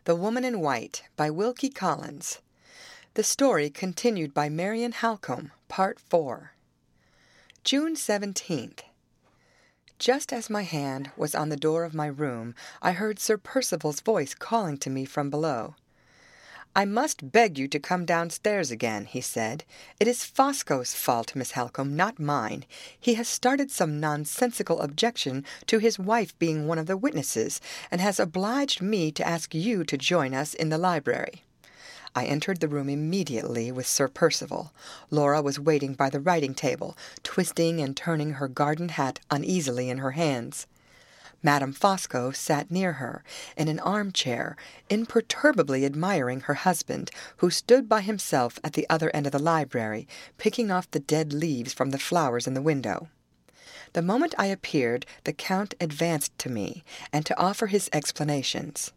The Woman in White by Wilkie Collins. The story continued by Marion Halcombe, Part 4. June 17th. Just as my hand was on the door of my room, I heard Sir Percival's voice calling to me from below. "I must beg you to come downstairs again," he said. "It is Fosco's fault, Miss Halcombe, not mine. He has started some nonsensical objection to his wife being one of the witnesses, and has obliged me to ask you to join us in the library." I entered the room immediately with Sir Percival. Laura was waiting by the writing-table, twisting and turning her garden hat uneasily in her hands. Madame Fosco sat near her, in an armchair, imperturbably admiring her husband, who stood by himself at the other end of the library, picking off the dead leaves from the flowers in the window. The moment I appeared, the Count advanced to me, and to offer his explanations.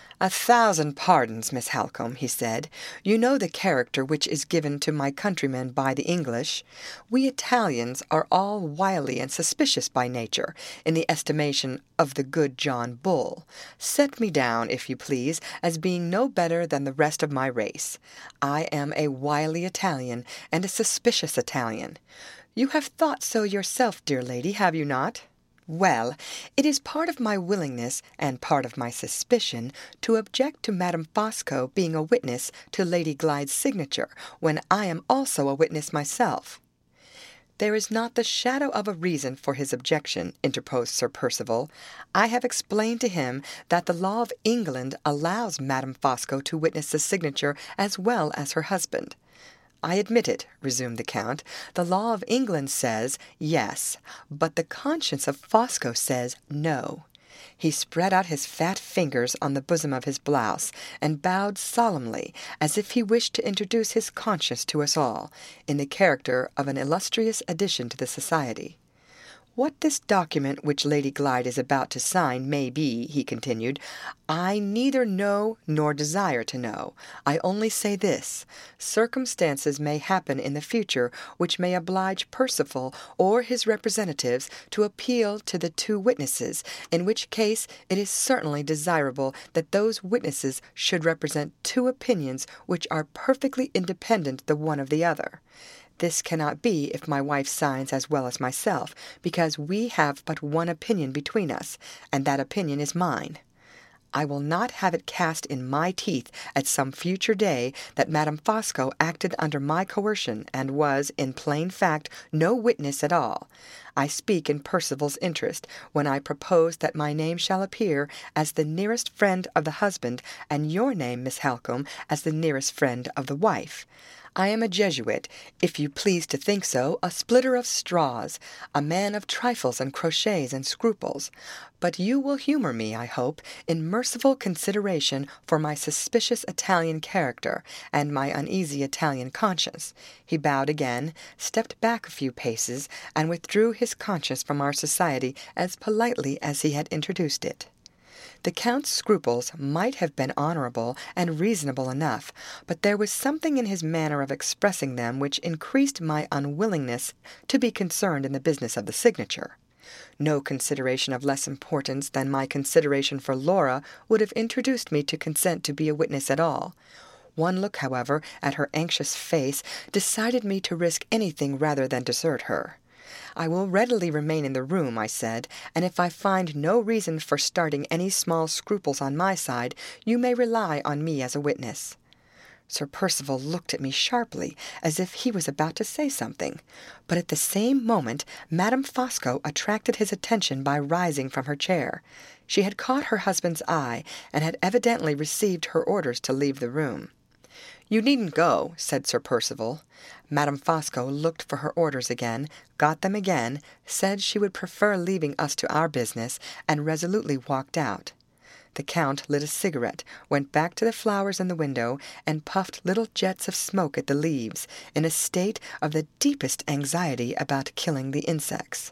"1,000 pardons, Miss Halcombe," he said. "You know the character which is given to my countrymen by the English. We Italians are all wily and suspicious by nature, in the estimation of the good John Bull. Set me down, if you please, as being no better than the rest of my race. I am a wily Italian, and a suspicious Italian. You have thought so yourself, dear lady, have you not? Well, it is part of my willingness, and part of my suspicion, to object to Madame Fosco being a witness to Lady Glyde's signature, when I am also a witness myself." "There is not the shadow of a reason for his objection," interposed Sir Percival. "I have explained to him that the law of England allows Madame Fosco to witness the signature as well as her husband." "I admit it," resumed the Count. "The law of England says, yes, but the conscience of Fosco says, no." He spread out his fat fingers on the bosom of his blouse, and bowed solemnly, as if he wished to introduce his conscience to us all, in the character of an illustrious addition to the society. "What this document which Lady Glyde is about to sign may be," he continued, "I neither know nor desire to know. I only say this: circumstances may happen in the future which may oblige Percival or his representatives to appeal to the two witnesses, in which case it is certainly desirable that those witnesses should represent two opinions which are perfectly independent the one of the other. This cannot be if my wife signs as well as myself, because we have but one opinion between us, and that opinion is mine. I will not have it cast in my teeth at some future day that Madame Fosco acted under my coercion, and was, in plain fact, no witness at all. I speak in Percival's interest, when I propose that my name shall appear as the nearest friend of the husband, and your name, Miss Halcombe, as the nearest friend of the wife. I am a Jesuit, if you please to think so, a splitter of straws, a man of trifles and crotchets and scruples. But you will humour me, I hope, in merciful consideration for my suspicious Italian character, and my uneasy Italian conscience." He bowed again, stepped back a few paces, and withdrew his conscience from our society as politely as he had introduced it. The Count's scruples might have been honourable and reasonable enough, but there was something in his manner of expressing them which increased my unwillingness to be concerned in the business of the signature. No consideration of less importance than my consideration for Laura would have introduced me to consent to be a witness at all. One look, however, at her anxious face decided me to risk anything rather than desert her. "I will readily remain in the room," I said, "and if I find no reason for starting any small scruples on my side, you may rely on me as a witness." Sir Percival looked at me sharply, as if he was about to say something, but at the same moment Madame Fosco attracted his attention by rising from her chair. She had caught her husband's eye, and had evidently received her orders to leave the room. "You needn't go," said Sir Percival. Madame Fosco looked for her orders again, got them again, said she would prefer leaving us to our business, and resolutely walked out. The Count lit a cigarette, went back to the flowers in the window, and puffed little jets of smoke at the leaves, in a state of the deepest anxiety about killing the insects.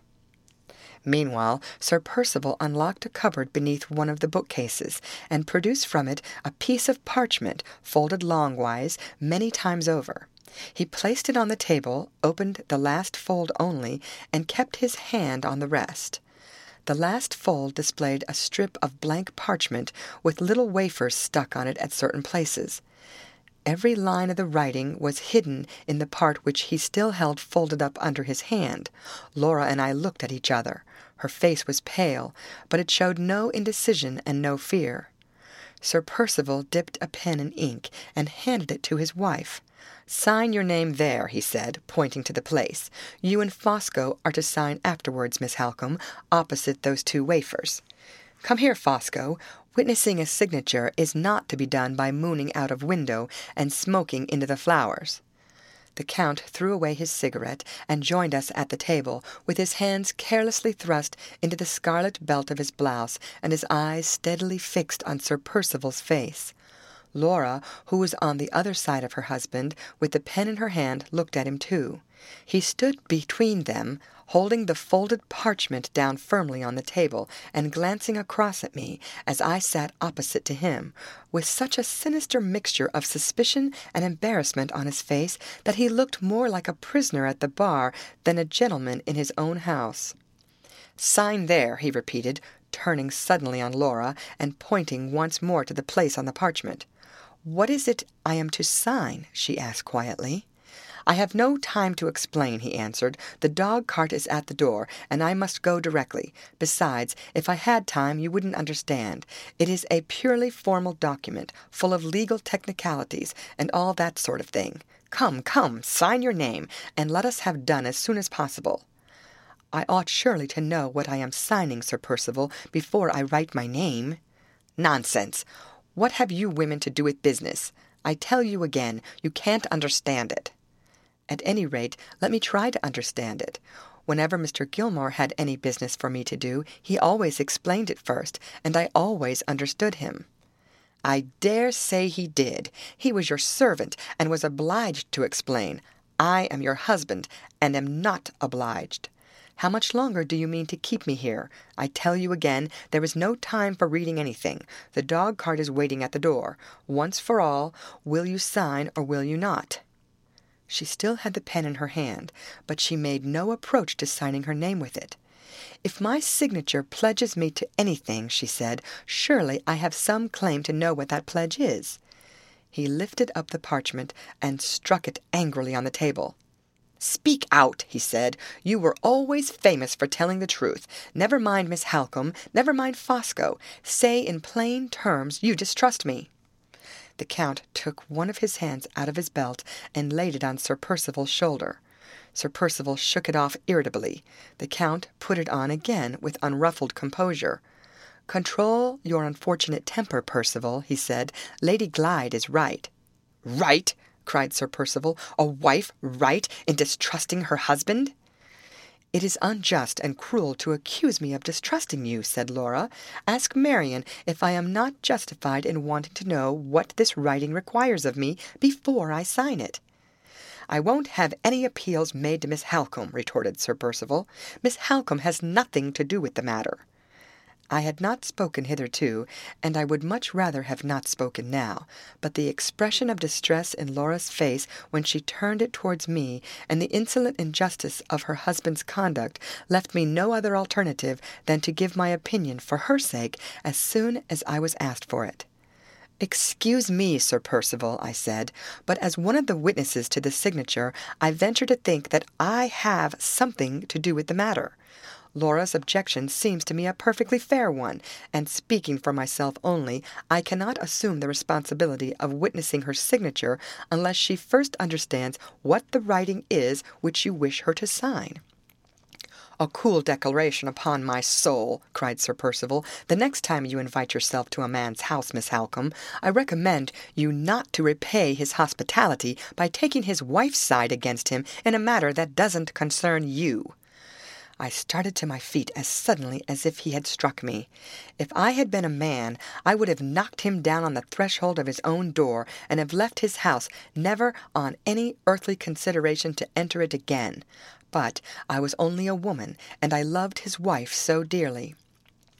Meanwhile, Sir Percival unlocked a cupboard beneath one of the bookcases, and produced from it a piece of parchment, folded longwise, many times over. He placed it on the table, opened the last fold only, and kept his hand on the rest. The last fold displayed a strip of blank parchment with little wafers stuck on it at certain places. Every line of the writing was hidden in the part which he still held folded up under his hand. Laura and I looked at each other. Her face was pale, but it showed no indecision and no fear. Sir Percival dipped a pen in ink and handed it to his wife. "Sign your name there," he said, pointing to the place. "You and Fosco are to sign afterwards, Miss Halcombe, opposite those 2 wafers. Come here, Fosco. Witnessing a signature is not to be done by mooning out of window and smoking into the flowers." The Count threw away his cigarette and joined us at the table, with his hands carelessly thrust into the scarlet belt of his blouse and his eyes steadily fixed on Sir Percival's face. Laura, who was on the other side of her husband, with the pen in her hand, looked at him too. He stood between them, holding the folded parchment down firmly on the table, and glancing across at me, as I sat opposite to him, with such a sinister mixture of suspicion and embarrassment on his face that he looked more like a prisoner at the bar than a gentleman in his own house. "Sign there," he repeated, turning suddenly on Laura, and pointing once more to the place on the parchment. "What is it I am to sign?" she asked quietly. "I have no time to explain," he answered. "The dog-cart is at the door, and I must go directly. Besides, if I had time, you wouldn't understand. It is a purely formal document, full of legal technicalities, and all that sort of thing. Come, come, sign your name, and let us have done as soon as possible." "I ought surely to know what I am signing, Sir Percival, before I write my name." "Nonsense! What have you women to do with business? I tell you again, you can't understand it." "At any rate, let me try to understand it. Whenever Mr. Gilmore had any business for me to do, he always explained it first, and I always understood him." "I dare say he did. He was your servant, and was obliged to explain. I am your husband, and am not obliged. How much longer do you mean to keep me here? I tell you again, there is no time for reading anything. The dog-cart is waiting at the door. Once for all, will you sign or will you not?" She still had the pen in her hand, but she made no approach to signing her name with it. "If my signature pledges me to anything," she said, "surely I have some claim to know what that pledge is." He lifted up the parchment and struck it angrily on the table. "Speak out," he said. "You were always famous for telling the truth. Never mind Miss Halcombe, never mind Fosco. Say in plain terms you distrust me." The Count took one of his hands out of his belt and laid it on Sir Percival's shoulder. Sir Percival shook it off irritably. The Count put it on again with unruffled composure. "Control your unfortunate temper, Percival," he said. "Lady Glyde is right." "Right!" cried Sir Percival. "A wife right in distrusting her husband?" "It is unjust and cruel to accuse me of distrusting you," said Laura. "Ask Marian if I am not justified in wanting to know what this writing requires of me before I sign it." "I won't have any appeals made to Miss Halcombe," retorted Sir Percival. "Miss Halcombe has nothing to do with the matter." I had not spoken hitherto, and I would much rather have not spoken now, but the expression of distress in Laura's face when she turned it towards me, and the insolent injustice of her husband's conduct, left me no other alternative than to give my opinion for her sake as soon as I was asked for it. "Excuse me, Sir Percival," I said, "but as one of the witnesses to the signature, I venture to think that I have something to do with the matter. Laura's objection seems to me a perfectly fair one, and speaking for myself only, I cannot assume the responsibility of witnessing her signature unless she first understands what the writing is which you wish her to sign." "A cool declaration, upon my soul!" cried Sir Percival. "The next time you invite yourself to a man's house, Miss Halcombe, I recommend you not to repay his hospitality by taking his wife's side against him in a matter that doesn't concern you." I started to my feet as suddenly as if he had struck me. If I had been a man, I would have knocked him down on the threshold of his own door, and have left his house, never on any earthly consideration to enter it again. But I was only a woman, and I loved his wife so dearly.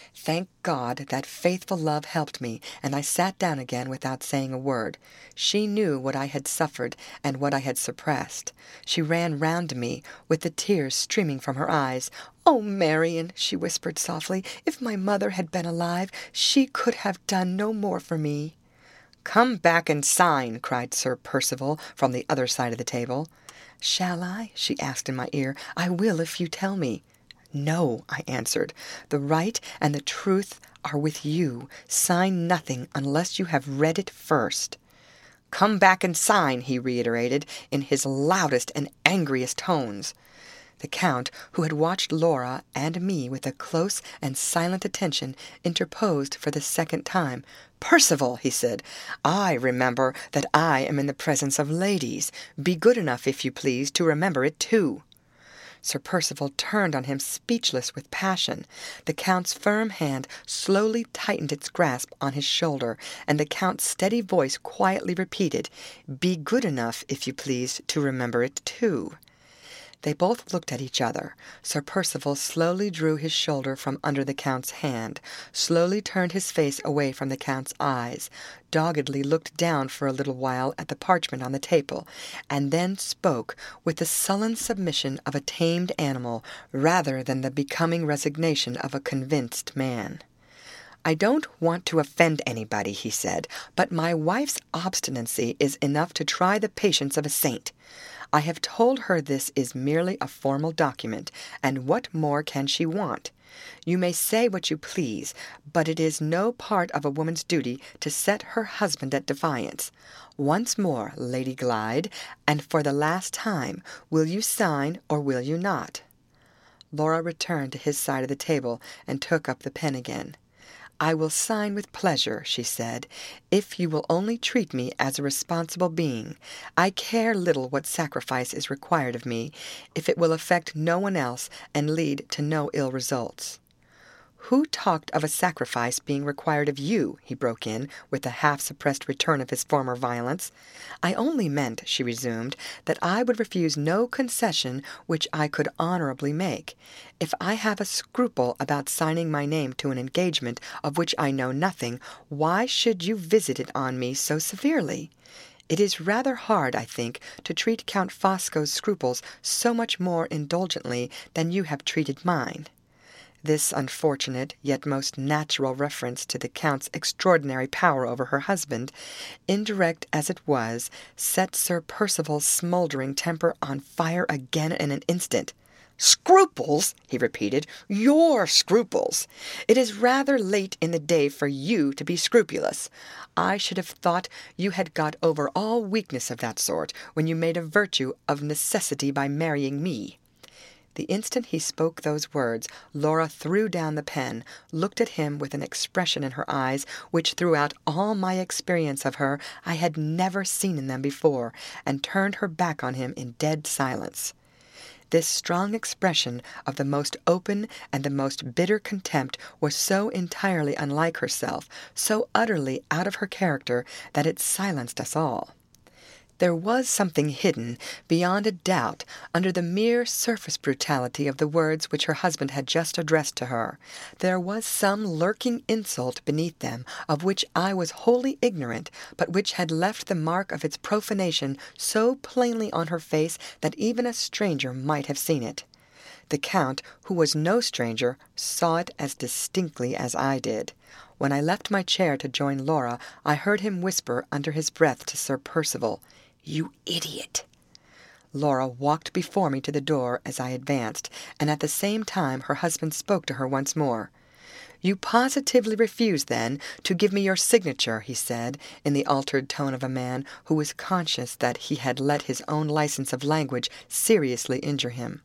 Thank God that faithful love helped me, and I sat down again without saying a word. She knew what I had suffered and what I had suppressed. She ran round to me, with the tears streaming from her eyes. "Oh, Marian," she whispered softly, "if my mother had been alive, she could have done no more for me." "Come back and sign," cried Sir Percival from the other side of the table. "Shall I?" she asked in my ear. "I will if you tell me." "No," I answered. "The right and the truth are with you. Sign nothing unless you have read it first." "Come back and sign," he reiterated, in his loudest and angriest tones. The Count, who had watched Laura and me with a close and silent attention, interposed for the second time. "Percival," he said, "I remember that I am in the presence of ladies. Be good enough, if you please, to remember it too." Sir Percival turned on him speechless with passion. The Count's firm hand slowly tightened its grasp on his shoulder, and the Count's steady voice quietly repeated, "Be good enough, if you please, to remember it too." They both looked at each other. Sir Percival slowly drew his shoulder from under the Count's hand, slowly turned his face away from the Count's eyes, doggedly looked down for a little while at the parchment on the table, and then spoke with the sullen submission of a tamed animal rather than the becoming resignation of a convinced man. "I don't want to offend anybody," he said, "but my wife's obstinacy is enough to try the patience of a saint. I have told her this is merely a formal document, and what more can she want? You may say what you please, but it is no part of a woman's duty to set her husband at defiance. Once more, Lady Glyde, and for the last time, will you sign or will you not?" Laura returned to his side of the table and took up the pen again. "I will sign with pleasure," she said, "if you will only treat me as a responsible being. I care little what sacrifice is required of me, if it will affect no one else and lead to no ill results." "Who talked of a sacrifice being required of you?" he broke in, with a half-suppressed return of his former violence. "I only meant," she resumed, "that I would refuse no concession which I could honorably make. If I have a scruple about signing my name to an engagement of which I know nothing, why should you visit it on me so severely? It is rather hard, I think, to treat Count Fosco's scruples so much more indulgently than you have treated mine." This unfortunate, yet most natural reference to the Count's extraordinary power over her husband, indirect as it was, set Sir Percival's smouldering temper on fire again in an instant. "Scruples!" he repeated. "Your scruples! It is rather late in the day for you to be scrupulous. I should have thought you had got over all weakness of that sort when you made a virtue of necessity by marrying me." The instant he spoke those words, Laura threw down the pen, looked at him with an expression in her eyes which throughout all my experience of her I had never seen in them before, and turned her back on him in dead silence. This strong expression of the most open and the most bitter contempt was so entirely unlike herself, so utterly out of her character, that it silenced us all. There was something hidden, beyond a doubt, under the mere surface brutality of the words which her husband had just addressed to her. There was some lurking insult beneath them, of which I was wholly ignorant, but which had left the mark of its profanation so plainly on her face that even a stranger might have seen it. The Count, who was no stranger, saw it as distinctly as I did. When I left my chair to join Laura, I heard him whisper under his breath to Sir Percival, "You idiot!" Laura walked before me to the door as I advanced, and at the same time her husband spoke to her once more. "You positively refuse, then, to give me your signature," he said, in the altered tone of a man who was conscious that he had let his own license of language seriously injure him.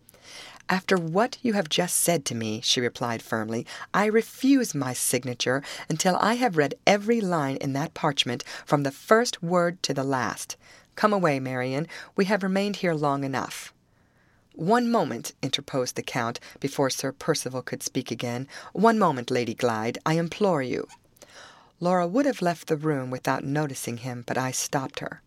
"After what you have just said to me," she replied firmly, "I refuse my signature until I have read every line in that parchment from the first word to the last. Come away, Marian. We have remained here long enough." "One moment," interposed the Count, before Sir Percival could speak again. "One moment, Lady Glyde, I implore you." Laura would have left the room without noticing him, but I stopped her.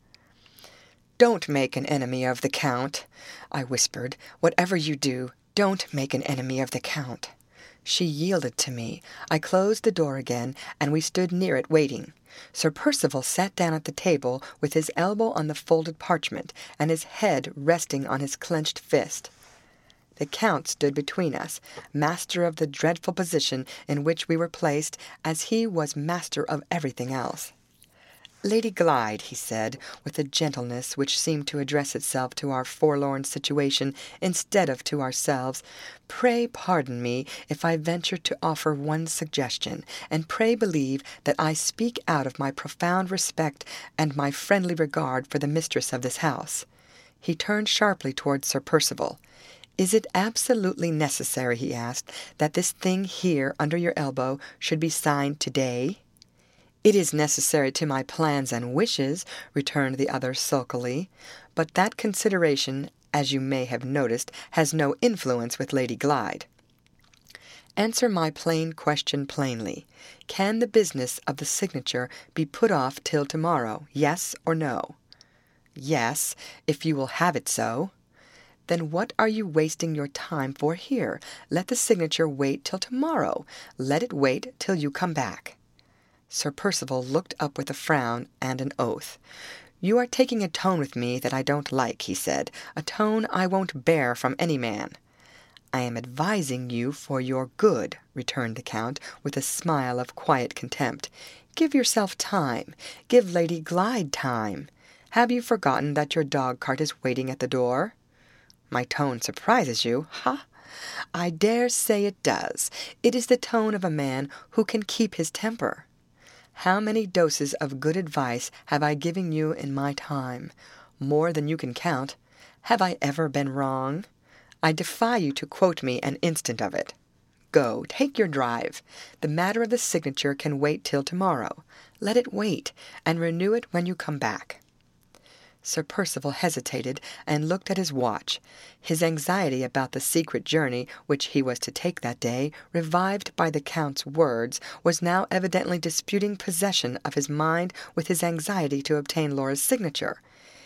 "Don't make an enemy of the Count," I whispered. "Whatever you do, don't make an enemy of the Count." She yielded to me. I closed the door again, and we stood near it waiting. Sir Percival sat down at the table with his elbow on the folded parchment, and his head resting on his clenched fist. The Count stood between us, master of the dreadful position in which we were placed, as he was master of everything else. "Lady Glyde," he said, with a gentleness which seemed to address itself to our forlorn situation instead of to ourselves, "pray pardon me if I venture to offer one suggestion, and pray believe that I speak out of my profound respect and my friendly regard for the mistress of this house." He turned sharply towards Sir Percival. "Is it absolutely necessary," he asked, "that this thing here under your elbow should be signed today?" "It is necessary to my plans and wishes," returned the other sulkily, "but that consideration, as you may have noticed, has no influence with Lady Glyde. Answer my plain question plainly. Can the business of the signature be put off till tomorrow, yes or no?" "Yes, if you will have it so." "Then what are you wasting your time for here? Let the signature wait till tomorrow. Let it wait till you come back." Sir Percival looked up with a frown and an oath. "You are taking a tone with me that I don't like," he said, "a tone I won't bear from any man." "I am advising you for your good," returned the Count, with a smile of quiet contempt. "Give yourself time. Give Lady Glyde time. Have you forgotten that your dog-cart is waiting at the door?" "My tone surprises you, ha? I dare say it does. It is the tone of a man who can keep his temper. How many doses of good advice have I given you in my time? More than you can count. Have I ever been wrong? I defy you to quote me an instant of it. Go, take your drive. The matter of the signature can wait till tomorrow. Let it wait, and renew it when you come back." Sir Percival hesitated and looked at his watch. His anxiety about the secret journey which he was to take that day, revived by the Count's words, was now evidently disputing possession of his mind with his anxiety to obtain Laura's signature.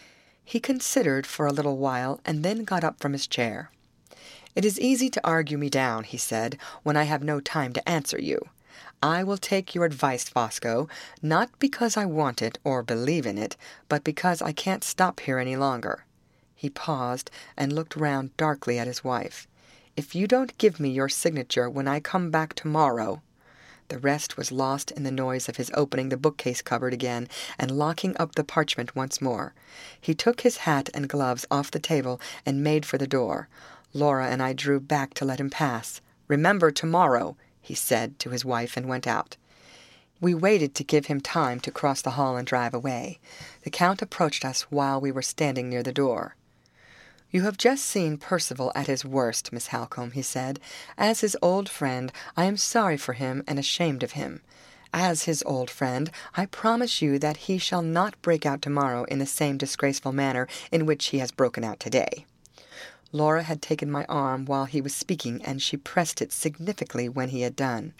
He considered for a little while, and then got up from his chair. "It is easy to argue me down," he said, "when I have no time to answer you. I will take your advice, Fosco, not because I want it or believe in it, but because I can't stop here any longer." He paused and looked round darkly at his wife. "If you don't give me your signature when I come back tomorrow—" The rest was lost in the noise of his opening the bookcase cupboard again and locking up the parchment once more. He took his hat and gloves off the table and made for the door. Laura and I drew back to let him pass. "Remember tomorrow," he said to his wife, and went out. We waited to give him time to cross the hall and drive away. The Count approached us while we were standing near the door. "You have just seen Percival at his worst, Miss Halcombe," he said. "As his old friend, I am sorry for him and ashamed of him. As his old friend, I promise you that he shall not break out tomorrow in the same disgraceful manner in which he has broken out today." Laura had taken my arm while he was speaking, and she pressed it significantly when he had done.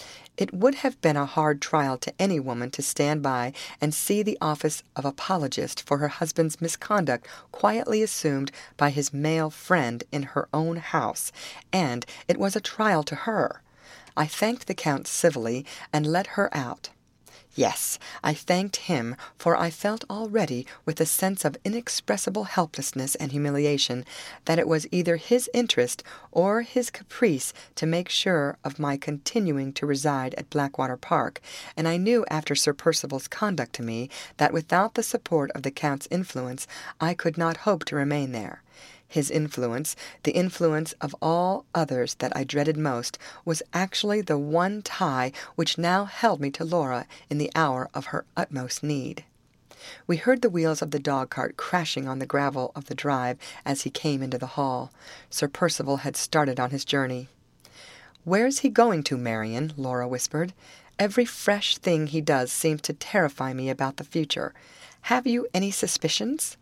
It would have been a hard trial to any woman to stand by and see the office of apologist for her husband's misconduct quietly assumed by his male friend in her own house, and it was a trial to her. I thanked the Count civilly, and let her out. Yes, I thanked him, for I felt already, with a sense of inexpressible helplessness and humiliation, that it was either his interest or his caprice to make sure of my continuing to reside at Blackwater Park, and I knew after Sir Percival's conduct to me that without the support of the Count's influence I could not hope to remain there. His influence, the influence of all others that I dreaded most, was actually the one tie which now held me to Laura in the hour of her utmost need. We heard the wheels of the dog-cart crashing on the gravel of the drive as he came into the hall. Sir Percival had started on his journey. "Where's he going to, Marian?" Laura whispered. "Every fresh thing he does seems to terrify me about the future. Have you any suspicions?"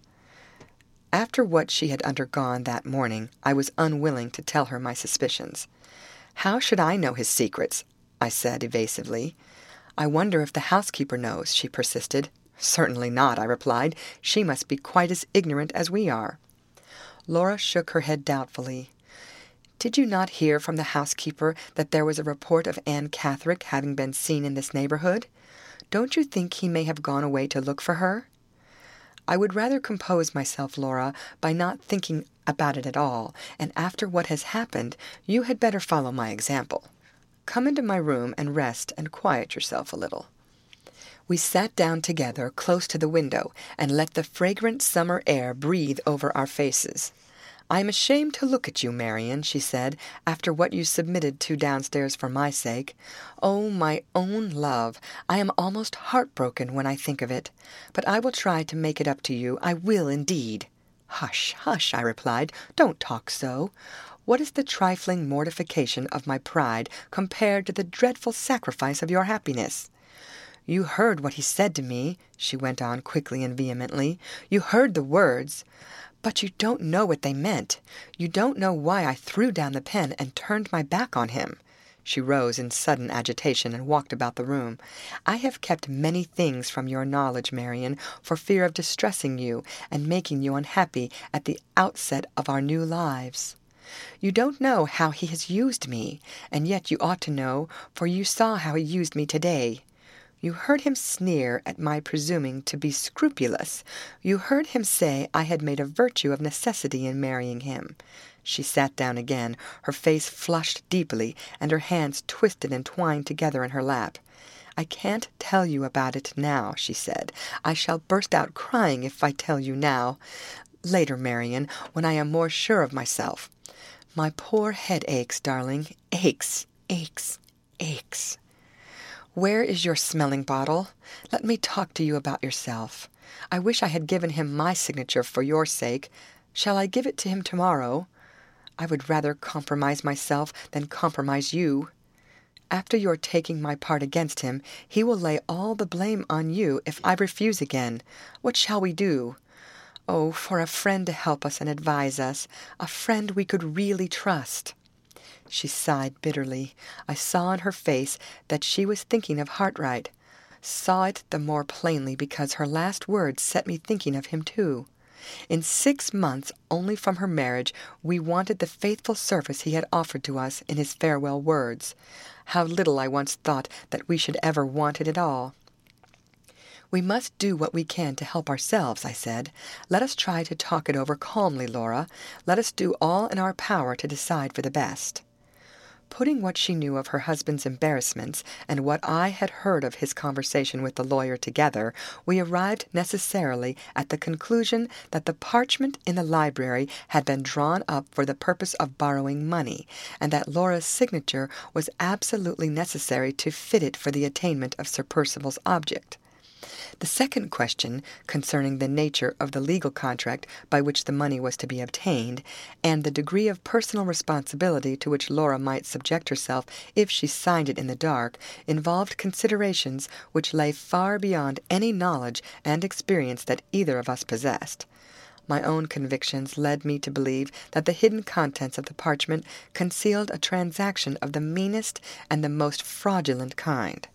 After what she had undergone that morning, I was unwilling to tell her my suspicions. "How should I know his secrets?" I said evasively. "I wonder if the housekeeper knows," she persisted. "Certainly not," I replied. "She must be quite as ignorant as we are." Laura shook her head doubtfully. Did you not hear from the housekeeper that there was a report of Anne Catherick having been seen in this neighborhood? Don't you think he may have gone away to look for her?" "I would rather compose myself, Laura, by not thinking about it at all, and after what has happened, you had better follow my example. Come into my room and rest and quiet yourself a little." We sat down together close to the window and let the fragrant summer air breathe over our faces. "I am ashamed to look at you, Marian," she said, "after what you submitted to downstairs for my sake. Oh, my own love, I am almost heartbroken when I think of it. But I will try to make it up to you. I will indeed." "Hush, hush," I replied. "Don't talk so. What is the trifling mortification of my pride compared to the dreadful sacrifice of your happiness?" "You heard what he said to me," she went on quickly and vehemently. "You heard the words. But you don't know what they meant. You don't know why I threw down the pen and turned my back on him." She rose in sudden agitation and walked about the room. "I have kept many things from your knowledge, Marian, for fear of distressing you and making you unhappy at the outset of our new lives. You don't know how he has used me, and yet you ought to know, for you saw how he used me today. You heard him sneer at my presuming to be scrupulous. You heard him say I had made a virtue of necessity in marrying him." She sat down again, her face flushed deeply, and her hands twisted and twined together in her lap. "I can't tell you about it now," she said. "I shall burst out crying if I tell you now. Later, Marian, when I am more sure of myself. My poor head aches, darling. Aches, aches, aches. Where is your smelling bottle? Let me talk to you about yourself. I wish I had given him my signature for your sake. Shall I give it to him tomorrow? I would rather compromise myself than compromise you. After your taking my part against him, he will lay all the blame on you if I refuse again. What shall we do? Oh, for a friend to help us and advise us, a friend we could really trust." She sighed bitterly. I saw in her face that she was thinking of Hartright. Saw it the more plainly because her last words set me thinking of him too. In 6 months only from her marriage we wanted the faithful service he had offered to us in his farewell words. How little I once thought that we should ever want it at all. "We must do what we can to help ourselves," I said. "Let us try to talk it over calmly, Laura. Let us do all in our power to decide for the best." Putting what she knew of her husband's embarrassments and what I had heard of his conversation with the lawyer together, we arrived necessarily at the conclusion that the parchment in the library had been drawn up for the purpose of borrowing money, and that Laura's signature was absolutely necessary to fit it for the attainment of Sir Percival's object. The second question, concerning the nature of the legal contract by which the money was to be obtained, and the degree of personal responsibility to which Laura might subject herself if she signed it in the dark, involved considerations which lay far beyond any knowledge and experience that either of us possessed. My own convictions led me to believe that the hidden contents of the parchment concealed a transaction of the meanest and the most fraudulent kind.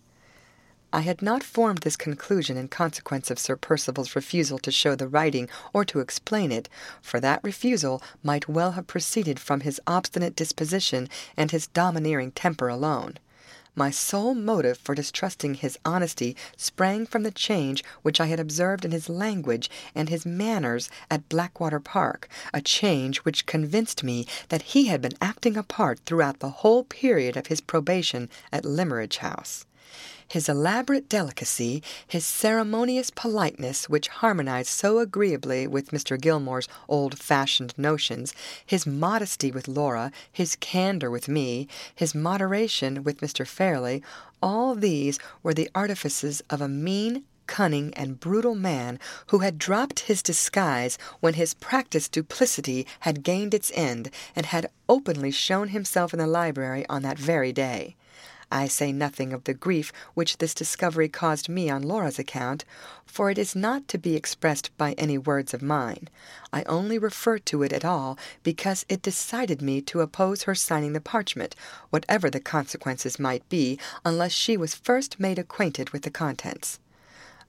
I had not formed this conclusion in consequence of Sir Percival's refusal to show the writing or to explain it, for that refusal might well have proceeded from his obstinate disposition and his domineering temper alone. My sole motive for distrusting his honesty sprang from the change which I had observed in his language and his manners at Blackwater Park, a change which convinced me that he had been acting a part throughout the whole period of his probation at Limmeridge House. His elaborate delicacy, his ceremonious politeness, which harmonized so agreeably with Mr. Gilmore's old-fashioned notions, his modesty with Laura, his candor with me, his moderation with Mr. Fairley, all these were the artifices of a mean, cunning, and brutal man who had dropped his disguise when his practised duplicity had gained its end, and had openly shown himself in the library on that very day. I say nothing of the grief which this discovery caused me on Laura's account, for it is not to be expressed by any words of mine. I only refer to it at all because it decided me to oppose her signing the parchment, whatever the consequences might be, unless she was first made acquainted with the contents.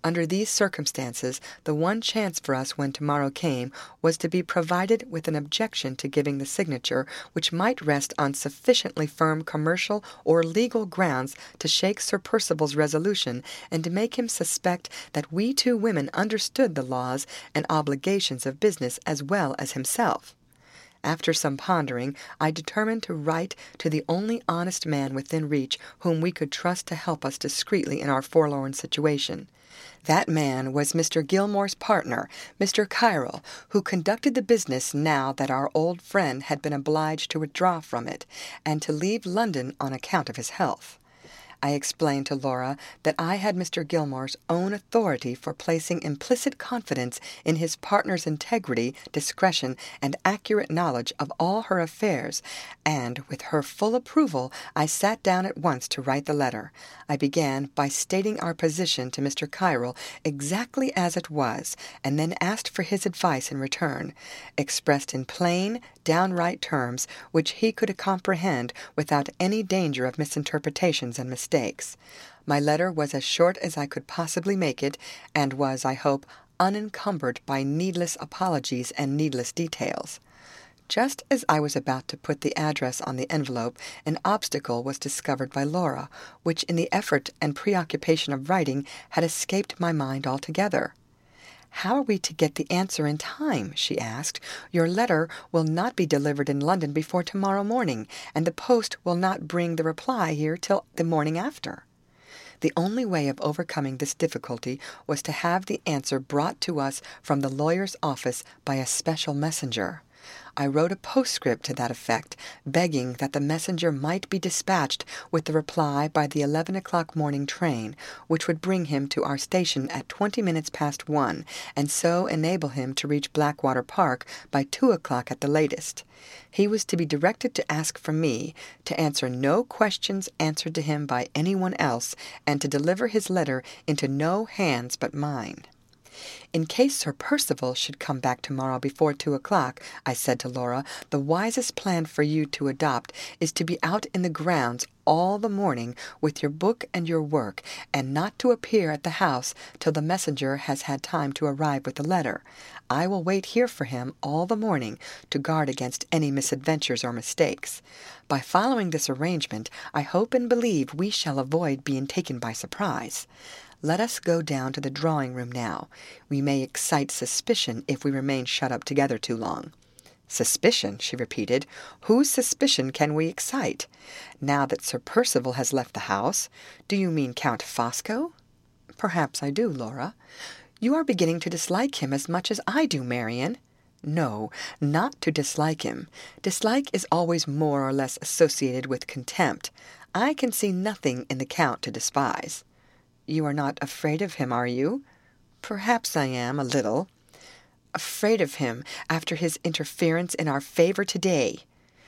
Under these circumstances, the one chance for us when tomorrow came was to be provided with an objection to giving the signature which might rest on sufficiently firm commercial or legal grounds to shake Sir Percival's resolution and to make him suspect that we two women understood the laws and obligations of business as well as himself. After some pondering, I determined to write to the only honest man within reach whom we could trust to help us discreetly in our forlorn situation. That man was Mr. Gilmore's partner, Mr. Kyrle, who conducted the business now that our old friend had been obliged to withdraw from it, and to leave London on account of his health. I explained to Laura that I had Mr. Gilmore's own authority for placing implicit confidence in his partner's integrity, discretion, and accurate knowledge of all her affairs, and with her full approval I sat down at once to write the letter. I began by stating our position to Mr. Kyrle exactly as it was, and then asked for his advice in return, expressed in plain, downright terms which he could comprehend without any danger of misinterpretations and mistakes. My letter was as short as I could possibly make it, and was, I hope, unencumbered by needless apologies and needless details. Just as I was about to put the address on the envelope, an obstacle was discovered by Laura, which in the effort and preoccupation of writing had escaped my mind altogether. "How are we to get the answer in time?" she asked. "Your letter will not be delivered in London before tomorrow morning, and the post will not bring the reply here till the morning after." The only way of overcoming this difficulty was to have the answer brought to us from the lawyer's office by a special messenger. I wrote a postscript to that effect, begging that the messenger might be dispatched with the reply by the 11 o'clock morning train, which would bring him to our station at 20 minutes past 1, and so enable him to reach Blackwater Park by 2 o'clock at the latest. He was to be directed to ask for me, to answer no questions answered to him by anyone else, and to deliver his letter into no hands but mine. "In case Sir Percival should come back tomorrow before 2 o'clock," I said to Laura, "the wisest plan for you to adopt is to be out in the grounds all the morning with your book and your work, and not to appear at the house till the messenger has had time to arrive with the letter. I will wait here for him all the morning to guard against any misadventures or mistakes. By following this arrangement, I hope and believe we shall avoid being taken by surprise. Let us go down to the drawing-room now. We may excite suspicion if we remain shut up together too long." "Suspicion?" she repeated. "Whose suspicion can we excite? Now that Sir Percival has left the house? Do you mean Count Fosco?" "Perhaps I do, Laura." "You are beginning to dislike him as much as I do, Marian." "No, not to dislike him. Dislike is always more or less associated with contempt. I can see nothing in the Count to despise." "You are not afraid of him, are you?" "Perhaps I am, a little." "Afraid of him, after his interference in our favour today?"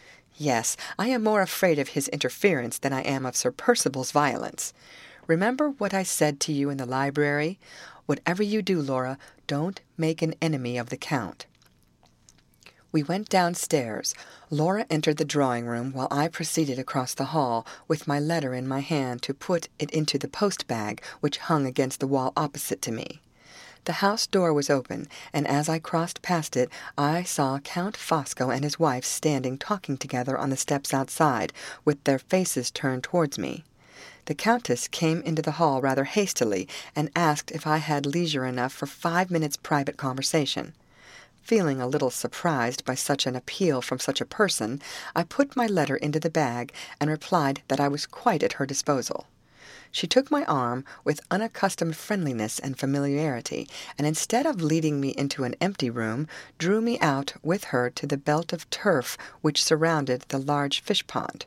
"Yes, I am more afraid of his interference than I am of Sir Percival's violence. Remember what I said to you in the library? Whatever you do, Laura, don't make an enemy of the Count." We went downstairs. Laura entered the drawing-room, while I proceeded across the hall, with my letter in my hand, to put it into the post-bag, which hung against the wall opposite to me. The house door was open, and as I crossed past it, I saw Count Fosco and his wife standing talking together on the steps outside, with their faces turned towards me. The Countess came into the hall rather hastily, and asked if I had leisure enough for 5 minutes' private conversation. Feeling a little surprised by such an appeal from such a person, I put my letter into the bag, and replied that I was quite at her disposal. She took my arm with unaccustomed friendliness and familiarity, and instead of leading me into an empty room, drew me out with her to the belt of turf which surrounded the large fish-pond.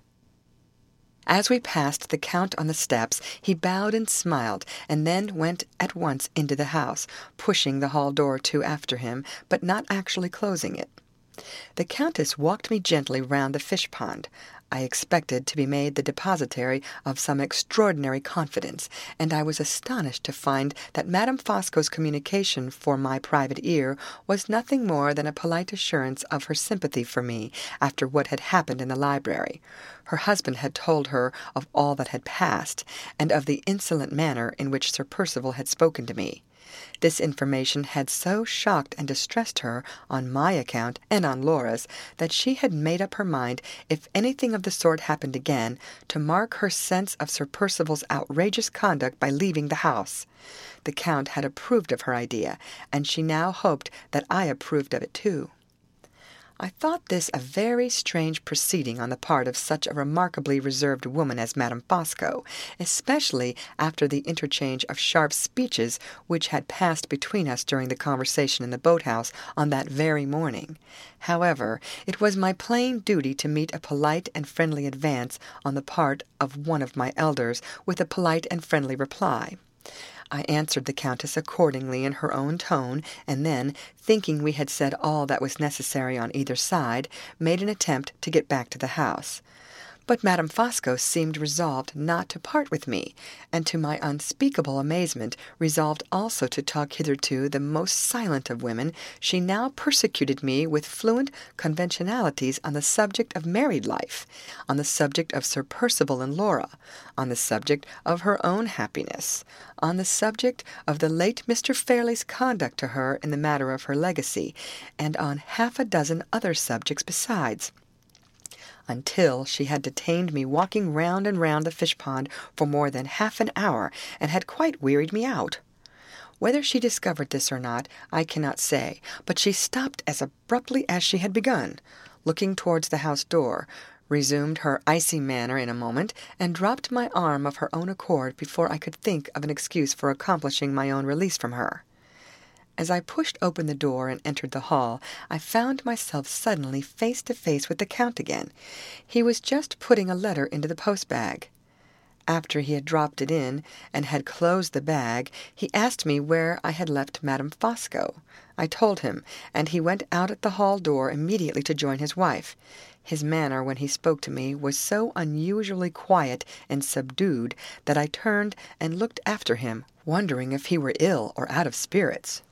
As we passed the Count on the steps, he bowed and smiled, and then went at once into the house, pushing the hall door to after him, but not actually closing it. The Countess walked me gently round the fish-pond. I expected to be made the depositary of some extraordinary confidence, and I was astonished to find that Madame Fosco's communication for my private ear was nothing more than a polite assurance of her sympathy for me after what had happened in the library. Her husband had told her of all that had passed, and of the insolent manner in which Sir Percival had spoken to me. This information had so shocked and distressed her on my account and on Laura's that she had made up her mind, if anything of the sort happened again, to mark her sense of Sir Percival's outrageous conduct by leaving the house. The Count had approved of her idea, and she now hoped that I approved of it too. I thought this a very strange proceeding on the part of such a remarkably reserved woman as Madame Fosco, especially after the interchange of sharp speeches which had passed between us during the conversation in the boat-house on that very morning. However, it was my plain duty to meet a polite and friendly advance on the part of one of my elders with a polite and friendly reply. I answered the Countess accordingly in her own tone, and then, thinking we had said all that was necessary on either side, made an attempt to get back to the house. But Madame Fosco seemed resolved not to part with me, and to my unspeakable amazement resolved also to talk hitherto the most silent of women, she now persecuted me with fluent conventionalities on the subject of married life, on the subject of Sir Percival and Laura, on the subject of her own happiness, on the subject of the late Mr. Fairlie's conduct to her in the matter of her legacy, and on half a dozen other subjects besides, until she had detained me walking round and round the fish-pond for more than half an hour, and had quite wearied me out. Whether she discovered this or not, I cannot say, but she stopped as abruptly as she had begun, looking towards the house door, resumed her icy manner in a moment, and dropped my arm of her own accord before I could think of an excuse for accomplishing my own release from her. As I pushed open the door and entered the hall, I found myself suddenly face to face with the Count again. He was just putting a letter into the post-bag. After he had dropped it in, and had closed the bag, he asked me where I had left Madame Fosco. I told him, and he went out at the hall door immediately to join his wife. His manner when he spoke to me was so unusually quiet and subdued that I turned and looked after him, wondering if he were ill or out of spirits.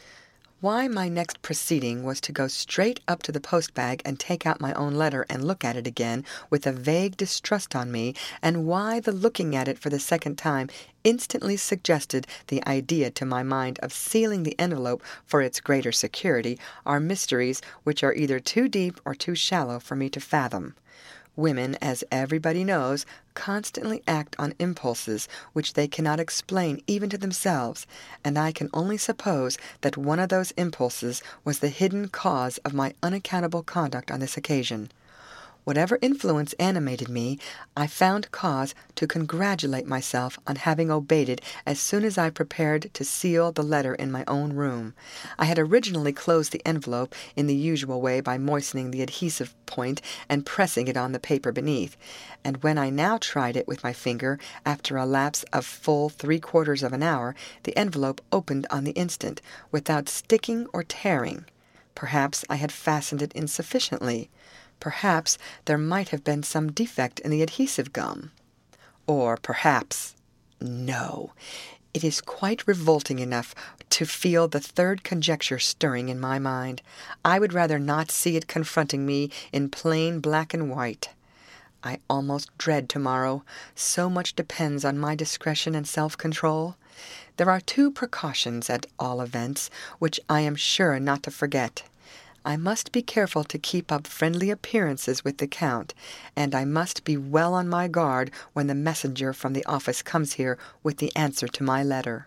Why my next proceeding was to go straight up to the post-bag and take out my own letter and look at it again with a vague distrust on me, and why the looking at it for the second time instantly suggested the idea to my mind of sealing the envelope for its greater security, are mysteries which are either too deep or too shallow for me to fathom. Women, as everybody knows, constantly act on impulses which they cannot explain even to themselves, and I can only suppose that one of those impulses was the hidden cause of my unaccountable conduct on this occasion. Whatever influence animated me, I found cause to congratulate myself on having obeyed it as soon as I prepared to seal the letter in my own room. I had originally closed the envelope in the usual way by moistening the adhesive point and pressing it on the paper beneath, and when I now tried it with my finger, after a lapse of full 3/4 of an hour, the envelope opened on the instant, without sticking or tearing. Perhaps I had fastened it insufficiently. Perhaps there might have been some defect in the adhesive gum. Or perhaps— no, it is quite revolting enough to feel the third conjecture stirring in my mind. I would rather not see it confronting me in plain black and white. I almost dread tomorrow. So much depends on my discretion and self-control. There are 2 precautions, at all events, which I am sure not to forget. I must be careful to keep up friendly appearances with the Count, and I must be well on my guard when the messenger from the office comes here with the answer to my letter.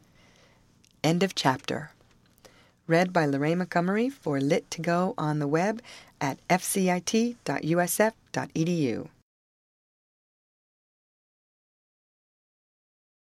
End of chapter. Read by Lorraine Montgomery for Lit2Go on the web at fcit.usf.edu.